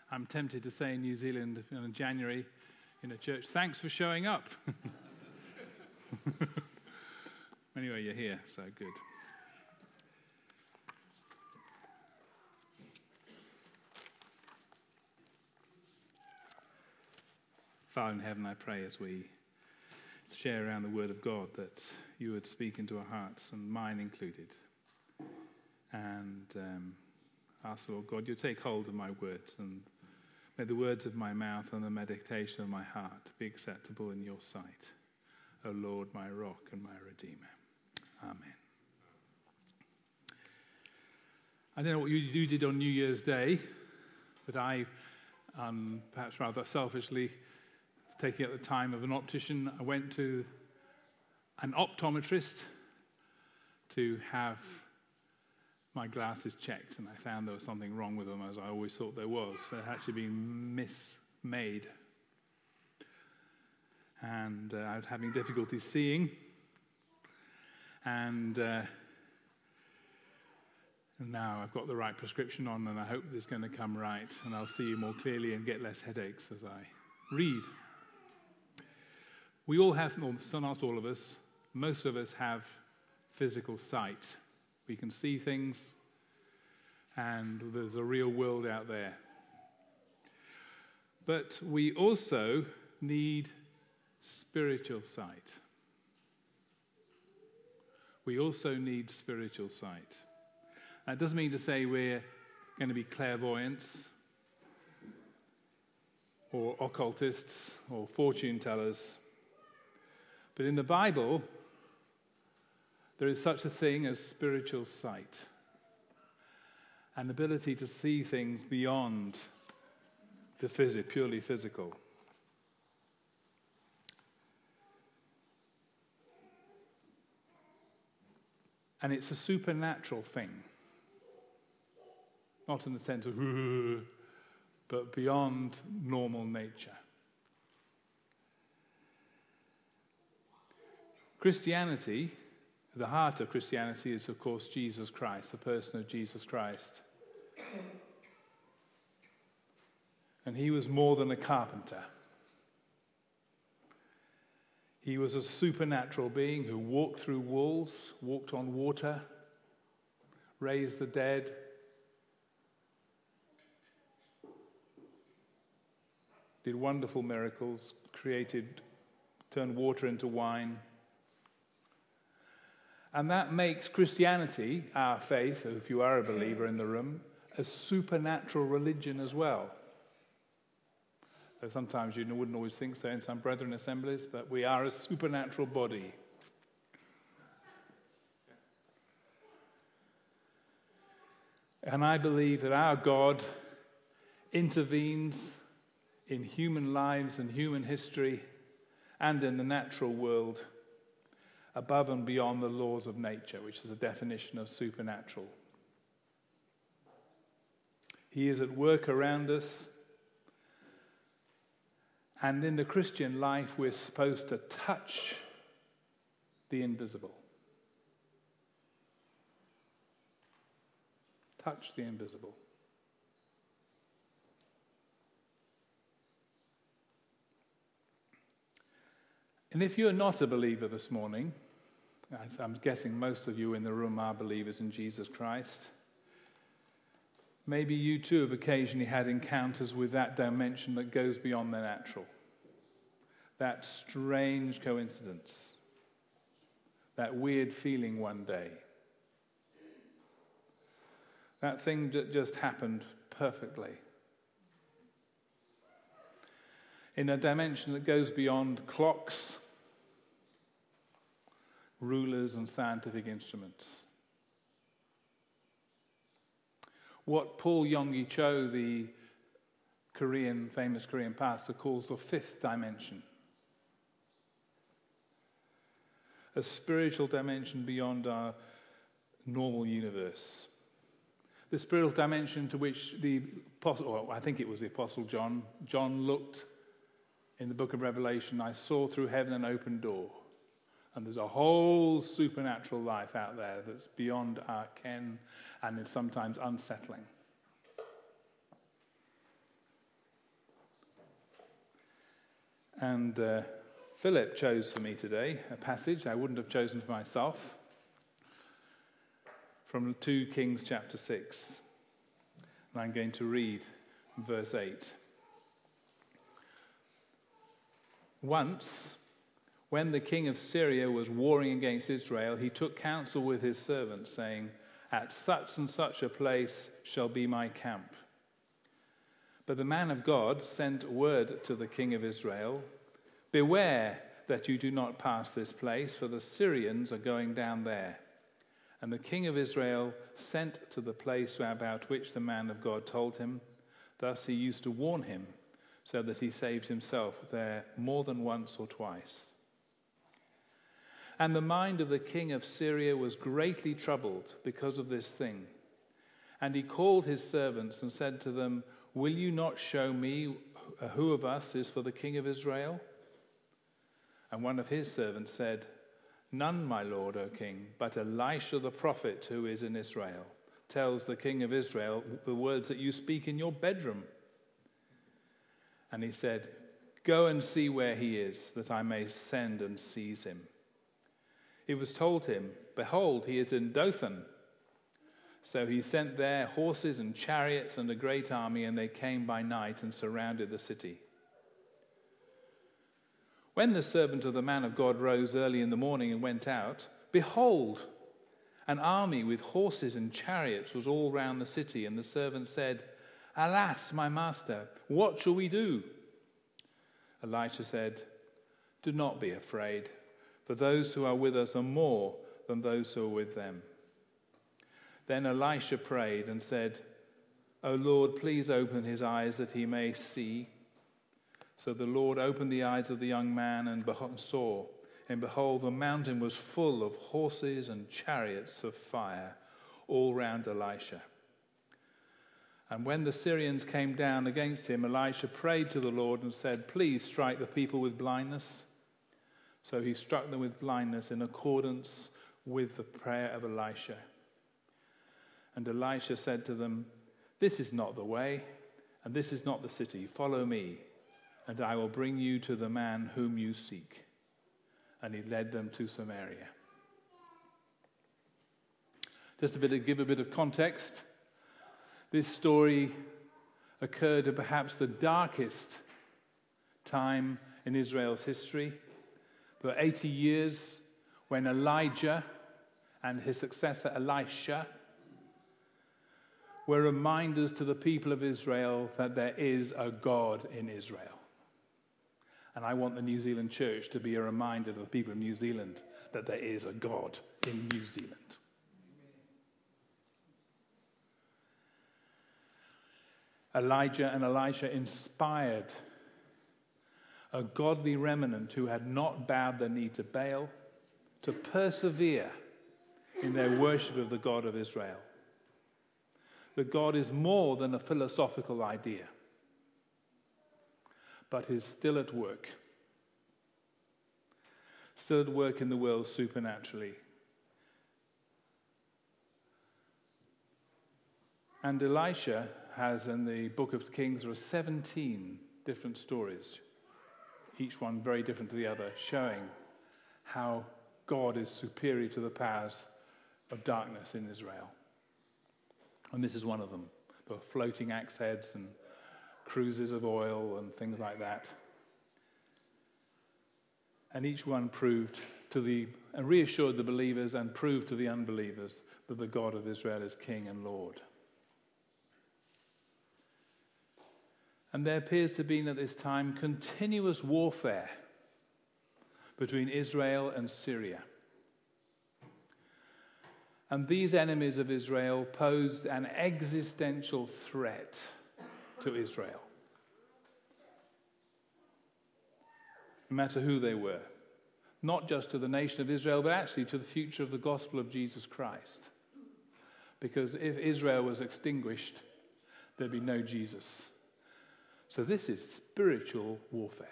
I'm tempted to say in New Zealand in January in a church, thanks for showing up. Anyway, you're here, so good. Father in heaven, I pray as we share around the Word of God that you would speak into our hearts, and mine included. And ask, Lord God, you take hold of my words, and may the words of my mouth and the meditation of my heart be acceptable in your sight. O Lord, my rock and my redeemer. Amen. I don't know what you did on New Year's Day, but I, perhaps rather selfishly, taking at the time of an optician, I went to an optometrist to have my glasses checked, and I found there was something wrong with them, as I always thought there was. They had actually been mismade. And I was having difficulty seeing. And now I've got the right prescription on, and I hope it's going to come right, and I'll see you more clearly and get less headaches as I read. We all have, well, not all of us, most of us have physical sight. We can see things, and there's a real world out there. But we also need spiritual sight. We also need spiritual sight. That doesn't mean to say we're going to be clairvoyants or occultists or fortune tellers. But in the Bible, there is such a thing as spiritual sight, an ability to see things beyond the purely physical. And it's a supernatural thing. Not in the sense of, but beyond normal nature. Christianity, the heart of Christianity is, of course, Jesus Christ, the person of Jesus Christ. And he was more than a carpenter. He was a supernatural being who walked through walls, walked on water, raised the dead, did wonderful miracles, turned water into wine. And that makes Christianity, our faith, if you are a believer in the room, a supernatural religion as well. So sometimes you wouldn't always think so in some brethren assemblies, but we are a supernatural body. And I believe that our God intervenes in human lives and human history and in the natural world above and beyond the laws of nature, which is a definition of supernatural. He is at work around us. And in the Christian life, we're supposed to touch the invisible. Touch the invisible. And if you're not a believer this morning, I'm guessing most of you in the room are believers in Jesus Christ, maybe you too have occasionally had encounters with that dimension that goes beyond the natural. That strange coincidence. That weird feeling one day. That thing that just happened perfectly. In a dimension that goes beyond clocks, rulers, and scientific instruments. What Paul Yonggi Cho, the famous Korean pastor, calls the fifth dimension. A spiritual dimension beyond our normal universe. The spiritual dimension to which the apostle, or I think it was the apostle John looked in the book of Revelation. I saw through heaven an open door. And there's a whole supernatural life out there that's beyond our ken and is sometimes unsettling. And Philip chose for me today a passage I wouldn't have chosen for myself from 2 Kings chapter 6. And I'm going to read verse 8. Once, when the king of Syria was warring against Israel, he took counsel with his servants, saying, "At such and such a place shall be my camp." But the man of God sent word to the king of Israel, "Beware that you do not pass this place, for the Syrians are going down there." And the king of Israel sent to the place about which the man of God told him. Thus he used to warn him, so that he saved himself there more than once or twice. And the mind of the king of Syria was greatly troubled because of this thing. And he called his servants and said to them, "Will you not show me who of us is for the king of Israel?" And one of his servants said, "None, my lord, O king, but Elisha the prophet who is in Israel tells the king of Israel the words that you speak in your bedroom." And he said, "Go and see where he is, that I may send and seize him." It was told him, "Behold, he is in Dothan." So he sent there horses and chariots and a great army, and they came by night and surrounded the city. When the servant of the man of God rose early in the morning and went out, behold, an army with horses and chariots was all round the city, and the servant said, "Alas, my master, what shall we do?" Elisha said, "Do not be afraid, for those who are with us are more than those who are with them." Then Elisha prayed and said, "O Lord, please open his eyes that he may see." So the Lord opened the eyes of the young man and saw, and behold, the mountain was full of horses and chariots of fire all round Elisha. And when the Syrians came down against him, Elisha prayed to the Lord and said, "Please strike the people with blindness." So he struck them with blindness in accordance with the prayer of Elisha. And Elisha said to them, "This is not the way, and this is not the city. Follow me, and I will bring you to the man whom you seek." And he led them to Samaria. Just to give a bit of context, this story occurred at perhaps the darkest time in Israel's history. For 80 years, when Elijah and his successor Elisha were reminders to the people of Israel that there is a God in Israel. And I want the New Zealand church to be a reminder to the people of New Zealand that there is a God in New Zealand. Elijah and Elisha inspired a godly remnant who had not bowed the knee to Baal to persevere in their worship of the God of Israel. That God is more than a philosophical idea, but is still at work in the world supernaturally. And Elisha has, in the book of Kings, there are 17 different stories, each one very different to the other, showing how God is superior to the powers of darkness in Israel. And this is one of them. There were floating axe heads and cruises of oil and things like that. And each one proved and reassured the believers and proved to the unbelievers that the God of Israel is King and Lord. And there appears to be at this time continuous warfare between Israel and Syria. And these enemies of Israel posed an existential threat to Israel, no matter who they were. Not just to the nation of Israel, but actually to the future of the gospel of Jesus Christ. Because if Israel was extinguished, there'd be no Jesus. So this is spiritual warfare.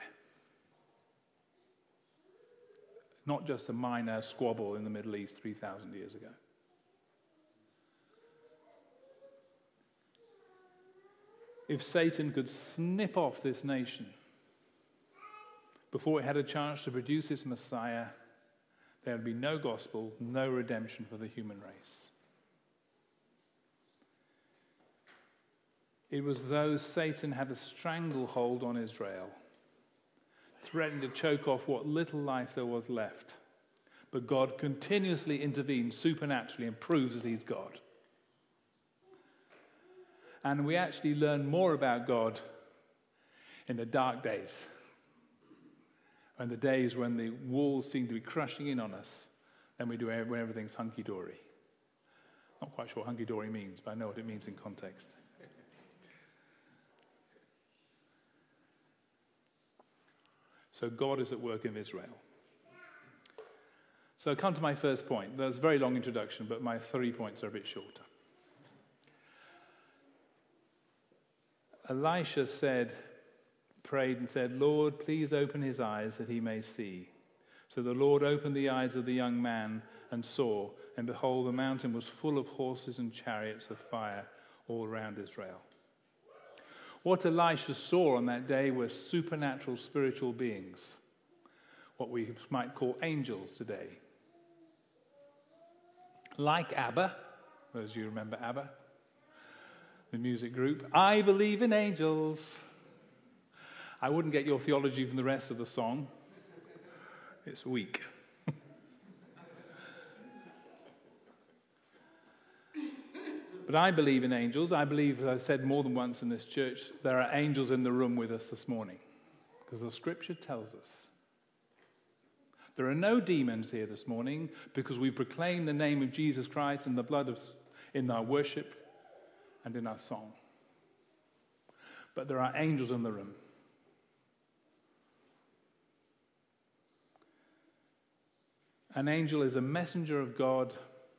Not just a minor squabble in the Middle East 3,000 years ago. If Satan could snip off this nation before it had a chance to produce its Messiah, there would be no gospel, no redemption for the human race. It was as though Satan had a stranglehold on Israel, threatening to choke off what little life there was left. But God continuously intervenes supernaturally and proves that he's God. And we actually learn more about God in the dark days, and the days when the walls seem to be crushing in on us, than we do when everything's hunky-dory. Not quite sure what hunky-dory means, but I know what it means in context. So God is at work in Israel. So I come to my first point. That's a very long introduction, but my 3 points are a bit shorter. Elisha prayed and said, "Lord, please open his eyes that he may see." So the Lord opened the eyes of the young man and saw, and behold, the mountain was full of horses and chariots of fire all around Israel. What Elisha saw on that day were supernatural spiritual beings, what we might call angels today. Like ABBA, those of you remember ABBA, the music group, I believe in angels. I wouldn't get your theology from the rest of the song. It's weak. But I believe in angels. I believe, as I've said more than once in this church, there are angels in the room with us this morning, because the scripture tells us. There are no demons here this morning, because we proclaim the name of Jesus Christ and the blood in our worship and in our song. But there are angels in the room. An angel is a messenger of God.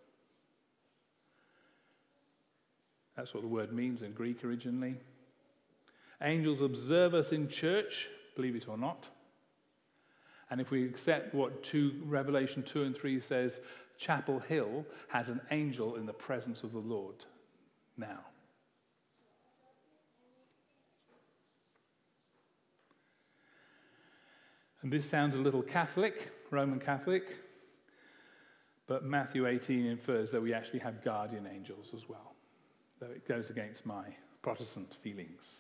That's what the word means in Greek originally. Angels observe us in church, believe it or not. And if we accept what Revelation 2 and 3 says, Chapel Hill has an angel in the presence of the Lord now. And this sounds a little Catholic, Roman Catholic, but Matthew 18 infers that we actually have guardian angels as well, though it goes against my Protestant feelings.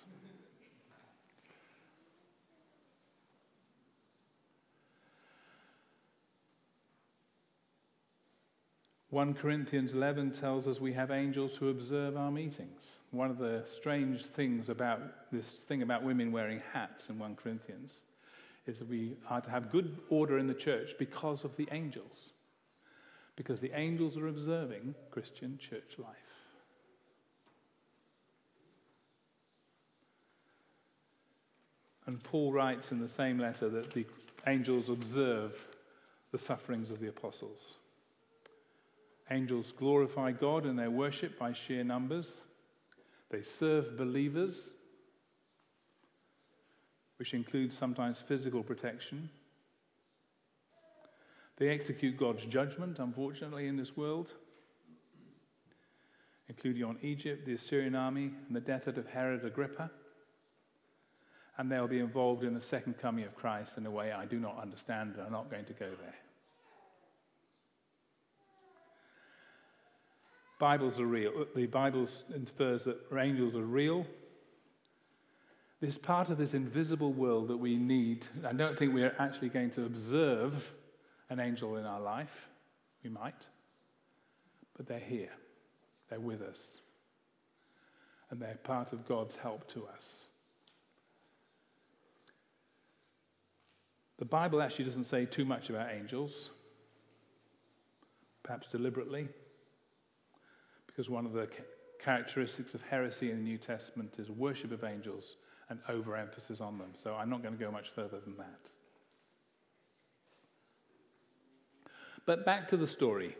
1 Corinthians 11 tells us we have angels who observe our meetings. One of the strange things about this thing about women wearing hats in 1 Corinthians is that we are to have good order in the church because of the angels. Because the angels are observing Christian church life. And Paul writes in the same letter that the angels observe the sufferings of the apostles. Angels glorify God in their worship by sheer numbers. They serve believers, which includes sometimes physical protection. They execute God's judgment, unfortunately, in this world, including on Egypt, the Assyrian army, and the death of Herod Agrippa. And they'll be involved in the second coming of Christ in a way I do not understand, and I'm not going to go there. Bibles are real. The Bible infers that angels are real. This part of this invisible world that we need. I don't think we're actually going to observe an angel in our life. We might. But they're here. They're with us. And they're part of God's help to us. The Bible actually doesn't say too much about angels. Perhaps deliberately. Because one of the characteristics of heresy in the New Testament is worship of angels and overemphasis on them. So I'm not going to go much further than that. But back to the story.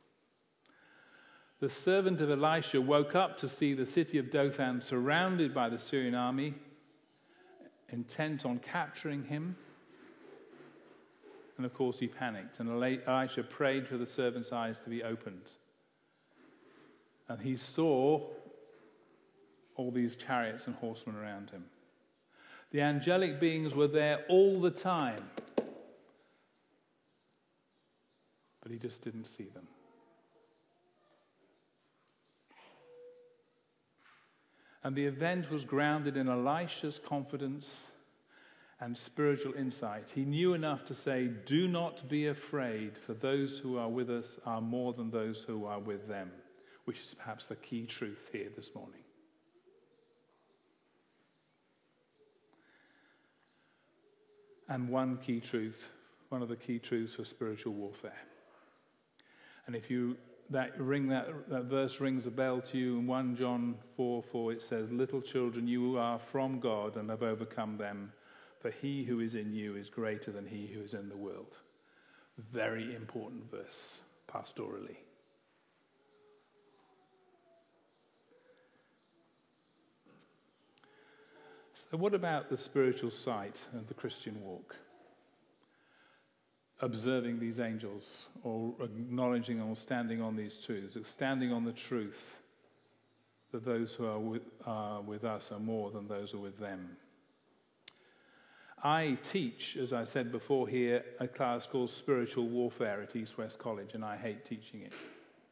The servant of Elisha woke up to see the city of Dothan surrounded by the Syrian army, intent on capturing him. And of course he panicked, and Elisha prayed for the servant's eyes to be opened. And he saw all these chariots and horsemen around him. The angelic beings were there all the time, but he just didn't see them. And the event was grounded in Elisha's confidence and spiritual insight. He knew enough to say, "Do not be afraid, for those who are with us are more than those who are with them," which is perhaps the key truth here this morning. And one of the key truths for spiritual warfare. And if that verse rings a bell to you in 1 John 4:4, it says, "Little children, you are from God and have overcome them, for he who is in you is greater than he who is in the world." Very important verse, pastorally. So what about the spiritual sight of the Christian walk? Observing these angels, or acknowledging or standing on these truths, standing on the truth that those who are with us are more than those who are with them. I teach, as I said before here, a class called Spiritual Warfare at East West College, and I hate teaching it.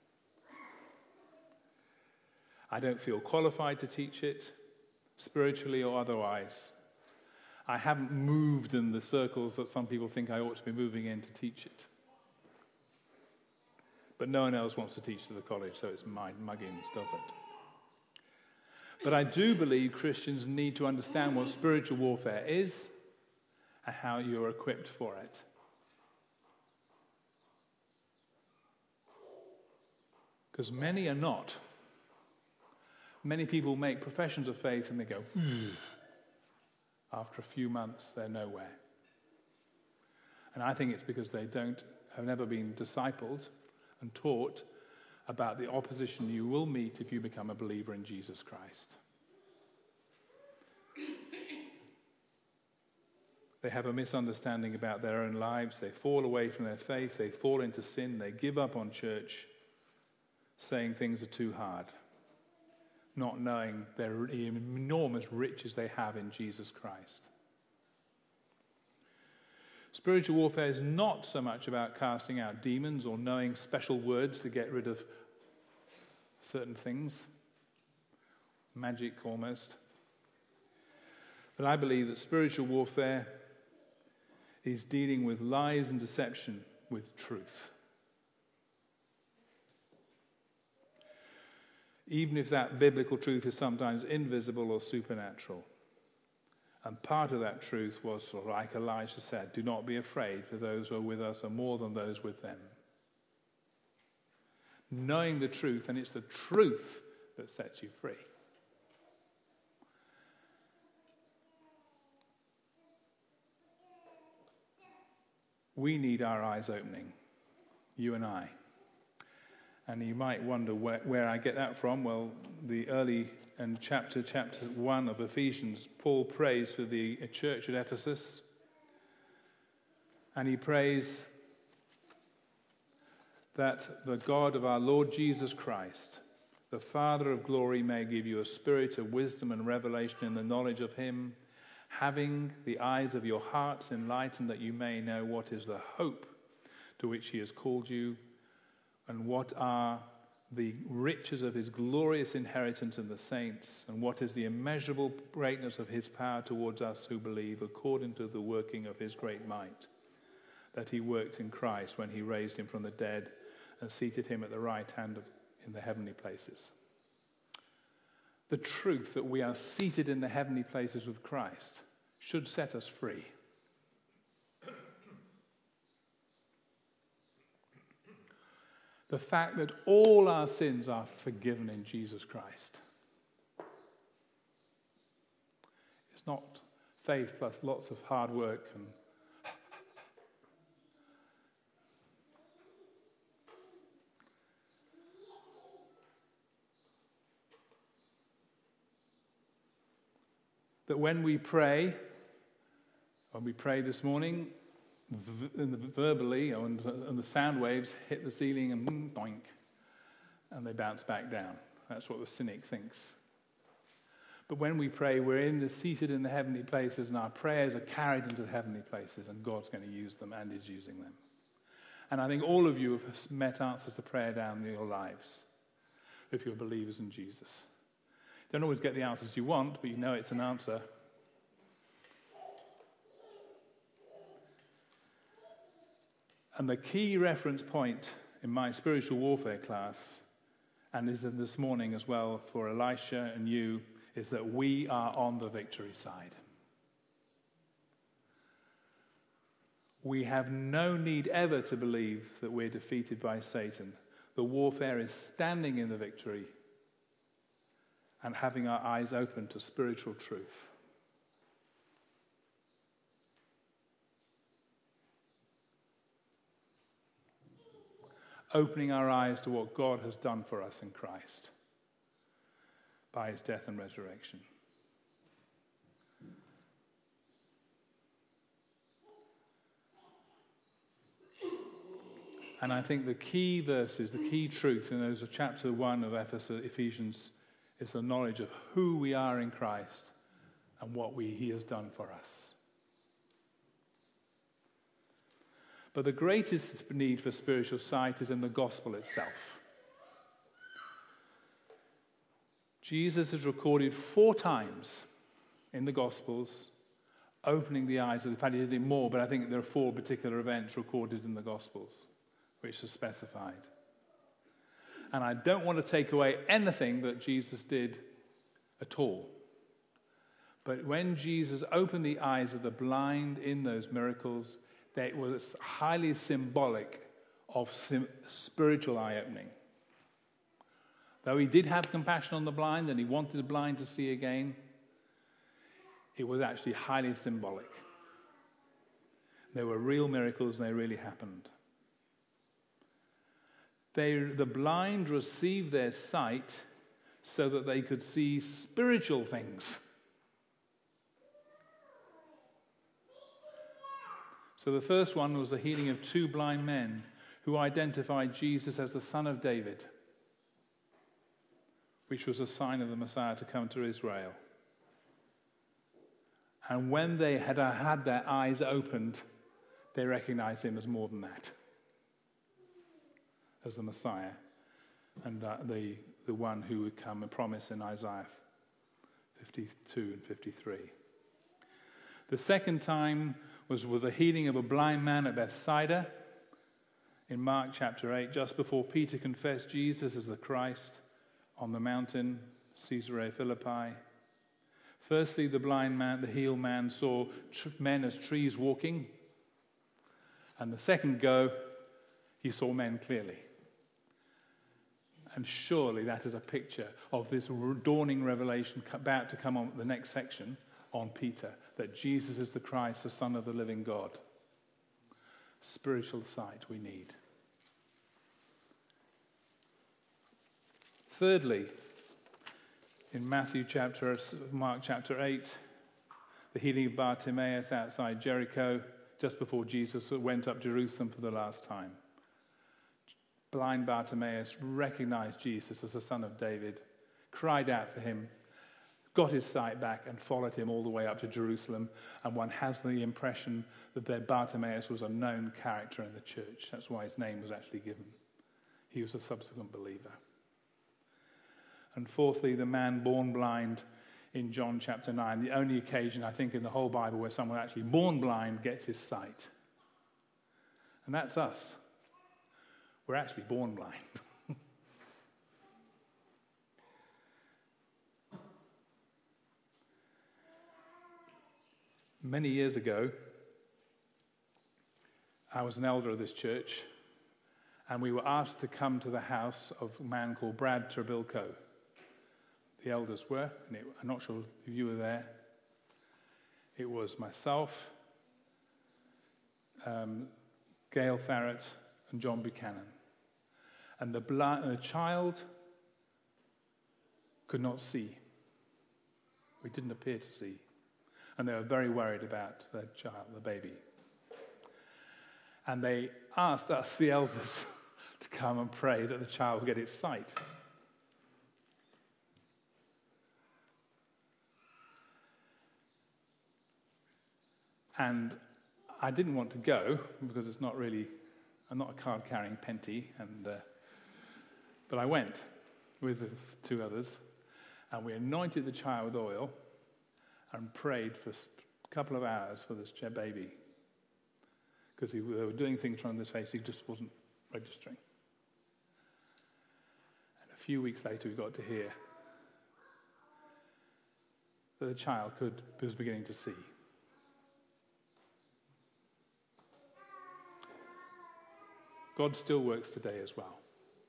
I don't feel qualified to teach it, spiritually or otherwise. I haven't moved in the circles that some people think I ought to be moving in to teach it. But no one else wants to teach at the college, so it's my muggins, does it? But I do believe Christians need to understand what spiritual warfare is and how you're equipped for it. Because many are not. Many people make professions of faith and they go, after a few months, they're nowhere. And I think it's because they have never been discipled and taught about the opposition you will meet if you become a believer in Jesus Christ. They have a misunderstanding about their own lives. They fall away from their faith. They fall into sin. They give up on church, saying things are too hard, not knowing the enormous riches they have in Jesus Christ. Spiritual warfare is not so much about casting out demons or knowing special words to get rid of certain things, magic almost. But I believe that spiritual warfare is dealing with lies and deception with truth. Even if that biblical truth is sometimes invisible or supernatural. And part of that truth was, like Elijah said, "Do not be afraid, for those who are with us are more than those with them." Knowing the truth, and it's the truth that sets you free. We need our eyes opening, you and I. And you might wonder where I get that from. Well, the early in chapter 1 of Ephesians, Paul prays for the church at Ephesus. And he prays that the God of our Lord Jesus Christ, the Father of glory, may give you a spirit of wisdom and revelation in the knowledge of him, having the eyes of your hearts enlightened, that you may know what is the hope to which he has called you, and what are the riches of his glorious inheritance in the saints, and what is the immeasurable greatness of his power towards us who believe, according to the working of his great might, that he worked in Christ when he raised him from the dead and seated him at the right hand in the heavenly places. The truth that we are seated in the heavenly places with Christ should set us free. The fact that all our sins are forgiven in Jesus Christ. It's not faith plus lots of hard work and that when we pray this morning, verbally, and the sound waves hit the ceiling and boink, and they bounce back down. That's what the cynic thinks. But when we pray, we're seated in the heavenly places, and our prayers are carried into the heavenly places, and God's going to use them and is using them. And I think all of you have met answers to prayer down in your lives, if you're believers in Jesus. Don't always get the answers you want, but you know it's an answer. And the key reference point in my spiritual warfare class, and is in this morning as well for Elisha and you, is that we are on the victory side. We have no need ever to believe that we're defeated by Satan. The warfare is standing in the victory and having our eyes open to spiritual truth. Opening our eyes to what God has done for us in Christ by his death and resurrection. And I think the key verses, the key truth in those of chapter 1 of Ephesians is the knowledge of who we are in Christ and what he has done for us. But the greatest need for spiritual sight is in the gospel itself. Jesus is recorded 4 times in the Gospels, opening the eyes of, in fact he did it more, but I think there are 4 particular events recorded in the Gospels, which are specified. And I don't want to take away anything that Jesus did at all. But when Jesus opened the eyes of the blind in those miracles, that was highly symbolic of spiritual eye-opening. Though he did have compassion on the blind and he wanted the blind to see again, it was actually highly symbolic. They were real miracles and they really happened. The blind received their sight so that they could see spiritual things. So the first one was the healing of 2 blind men who identified Jesus as the Son of David, which was a sign of the Messiah to come to Israel. And when they had their eyes opened, they recognized him as more than that, as the Messiah, and the one who would come and promise in Isaiah 52 and 53. The second time was with the healing of a blind man at Bethsaida in Mark chapter 8, just before Peter confessed Jesus as the Christ on the mountain, Caesarea Philippi. Firstly, the blind man, the healed man, saw men as trees walking. And the second go, he saw men clearly. And surely that is a picture of this dawning revelation about to come on the next section on Peter, that Jesus is the Christ, the Son of the living God. Spiritual sight we need. Thirdly, in Mark chapter 8, the healing of Bartimaeus outside Jericho, just before Jesus went up Jerusalem for the last time. Blind Bartimaeus recognized Jesus as the Son of David, cried out for him, got his sight back, and followed him all the way up to Jerusalem. And one has the impression that Bartimaeus was a known character in the church. That's why his name was actually given. He was a subsequent believer. And fourthly, the man born blind in John chapter 9, the only occasion, I think, in the whole Bible where someone actually born blind gets his sight. And that's us. We're actually born blind. Many years ago, I was an elder of this church, and we were asked to come to the house of a man called Brad Terbilko. The elders were, and I'm not sure if you were there. It was myself, Gail Farrett, and John Buchanan. And the child could not see. We didn't appear to see. And they were very worried about their child, the baby. And they asked us, the elders, to come and pray that the child would get its sight. And I didn't want to go because I'm not a card-carrying penty, but I went with the two others, and we anointed the child with oil and prayed for a couple of hours for this baby, because they were doing things from his face, he just wasn't registering. And a few weeks later, we got to hear that the child was beginning to see. God still works today as well.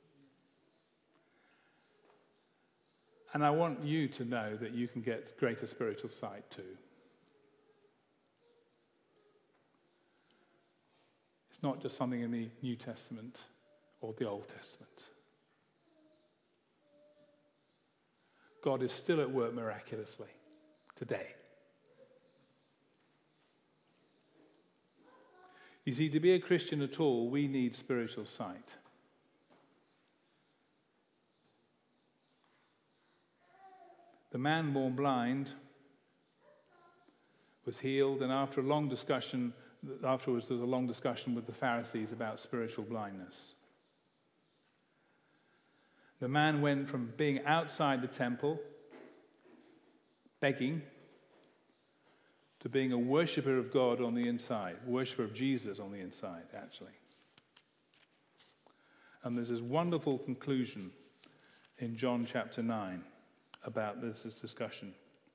And I want you to know that you can get greater spiritual sight too. It's not just something in the New Testament or the Old Testament. God is still at work miraculously today. You see, to be a Christian at all, we need spiritual sight. The man born blind was healed, and afterwards there was a long discussion with the Pharisees about spiritual blindness. The man went from being outside the temple, begging, to being a worshipper of God on the inside, worshipper of Jesus on the inside, actually. And there's this wonderful conclusion in John chapter 9 about this discussion.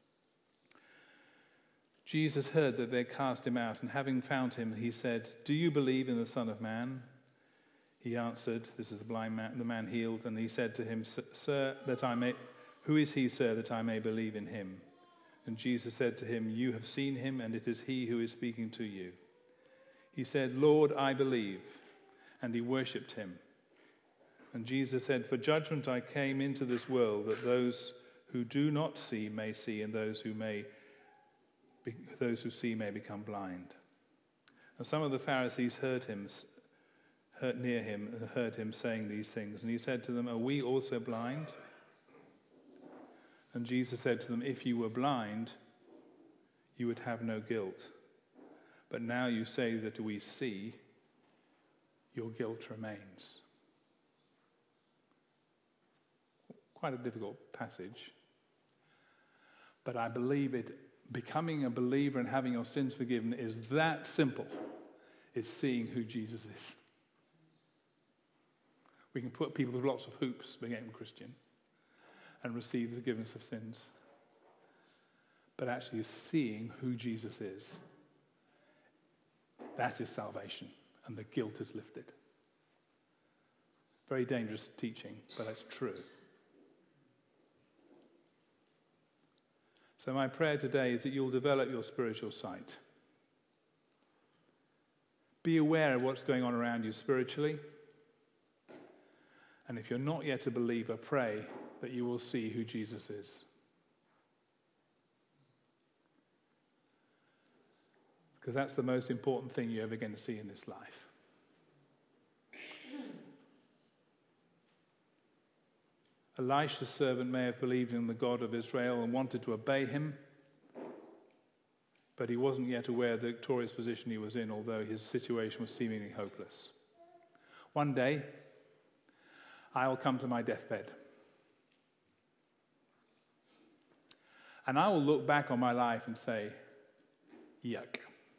Jesus heard that they cast him out, and having found him, he said, "Do you believe in the Son of Man?" He answered, this is the blind man, the man healed, and he said to him, "Sir, who is he, sir, that I may believe in him?" And Jesus said to him, "You have seen him, and it is he who is speaking to you." He said, "Lord, I believe." And he worshipped him. And Jesus said, "For judgment I came into this world, that those who do not see may see, and those who see may become blind." And some of the Pharisees heard him saying these things. And he said to them, "Are we also blind?" And Jesus said to them, "If you were blind, you would have no guilt. But now you say that we see, your guilt remains." Quite a difficult passage. But I believe becoming a believer and having your sins forgiven is that simple. It's seeing who Jesus is. We can put people through lots of hoops being a Christian and receive the forgiveness of sins. But actually seeing who Jesus is, that is salvation, and the guilt is lifted. Very dangerous teaching, but it's true. So my prayer today is that you'll develop your spiritual sight. Be aware of what's going on around you spiritually. And if you're not yet a believer, pray that you will see who Jesus is. Because that's the most important thing you're ever going to see in this life. Elisha's servant may have believed in the God of Israel and wanted to obey him, but he wasn't yet aware of the victorious position he was in, although his situation was seemingly hopeless. One day, I will come to my deathbed, and I will look back on my life and say, yuck.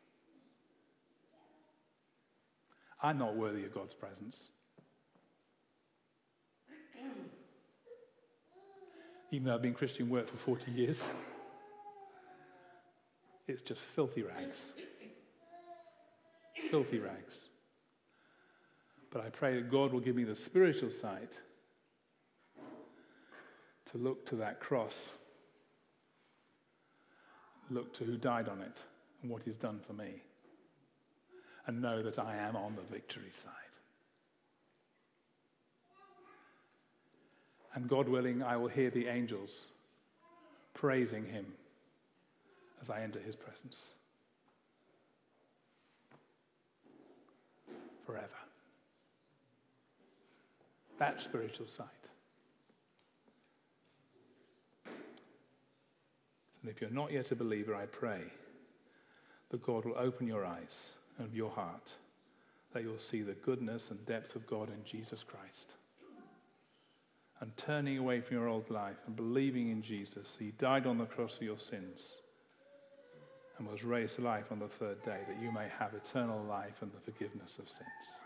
I'm not worthy of God's presence. Even though I've been Christian work for 40 years, it's just filthy rags. Filthy rags. But I pray that God will give me the spiritual sight to look to that cross, look to who died on it and what he's done for me, and know that I am on the victory side. And God willing, I will hear the angels praising him as I enter his presence forever. That's spiritual sight. And if you're not yet a believer, I pray that God will open your eyes of your heart, that you'll see the goodness and depth of God in Jesus Christ. And turning away from your old life and believing in Jesus, he died on the cross for your sins and was raised to life on the third day, that you may have eternal life and the forgiveness of sins.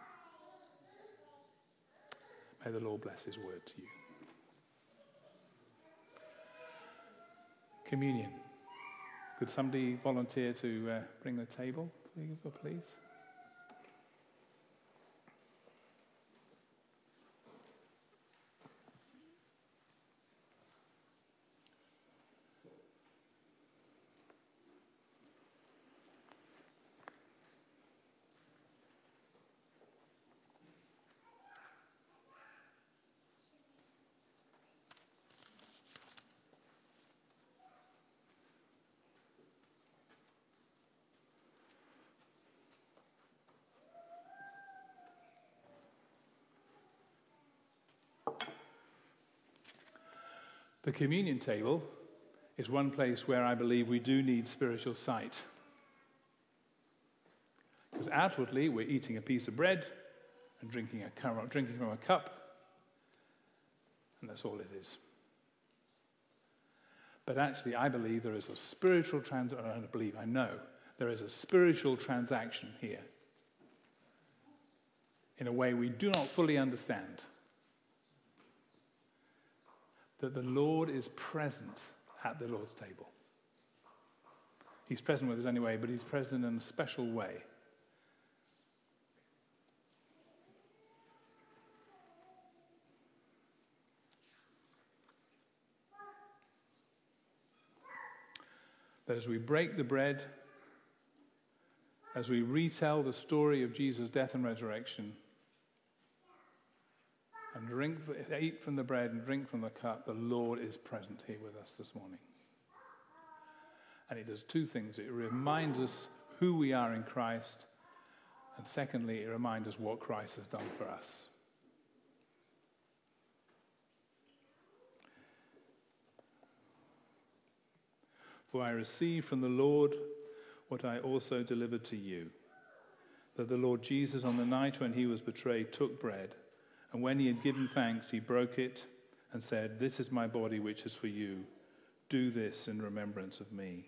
May the Lord bless his word to you. Communion. Could somebody volunteer to bring the table, please? The communion table is one place where I believe we do need spiritual sight. Because outwardly, we're eating a piece of bread and drinking from a cup, and that's all it is. But actually, I believe there is a spiritual I know there is a spiritual transaction here in a way we do not fully understand. That the Lord is present at the Lord's table. He's present with us anyway, but he's present in a special way. That as we break the bread, as we retell the story of Jesus' death and resurrection, and eat from the bread and drink from the cup, the Lord is present here with us this morning. And it does two things. It reminds us who we are in Christ, and secondly, it reminds us what Christ has done for us. For I received from the Lord what I also delivered to you, that the Lord Jesus, on the night when he was betrayed, took bread, and when he had given thanks, he broke it and said, "This is my body which is for you. Do this in remembrance of me."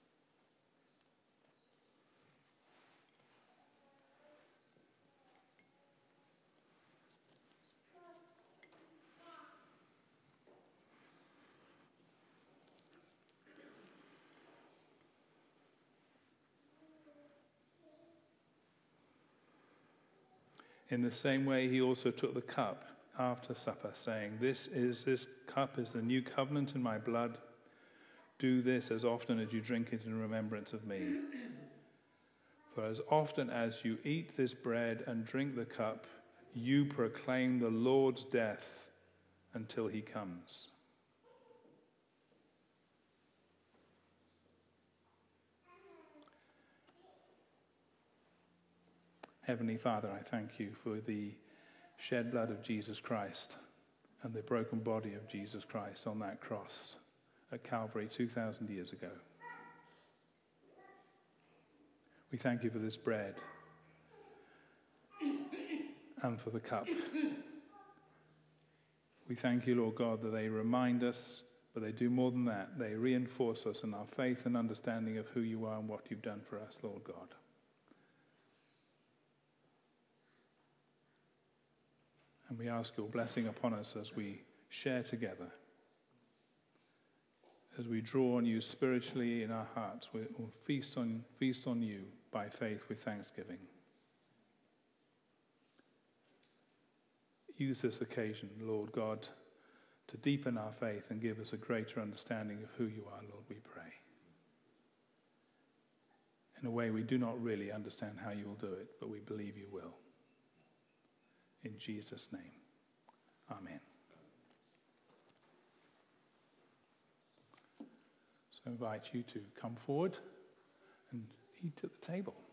In the same way, he also took the cup after supper, saying, This cup is the new covenant in my blood. Do this as often as you drink it in remembrance of me. For as often as you eat this bread and drink the cup, you proclaim the Lord's death until he comes. Heavenly Father, I thank you for the shed blood of Jesus Christ and the broken body of Jesus Christ on that cross at Calvary 2,000 years ago. We thank you for this bread and for the cup. We thank you, Lord God, that they remind us, but they do more than that. They reinforce us in our faith and understanding of who you are and what you've done for us, Lord God. And we ask your blessing upon us as we share together. As we draw on you spiritually in our hearts, we'll feast on you by faith with thanksgiving. Use this occasion, Lord God, to deepen our faith and give us a greater understanding of who you are, Lord, we pray. In a way we do not really understand how you will do it, but we believe you will. In Jesus' name, amen. So I invite you to come forward and eat at the table.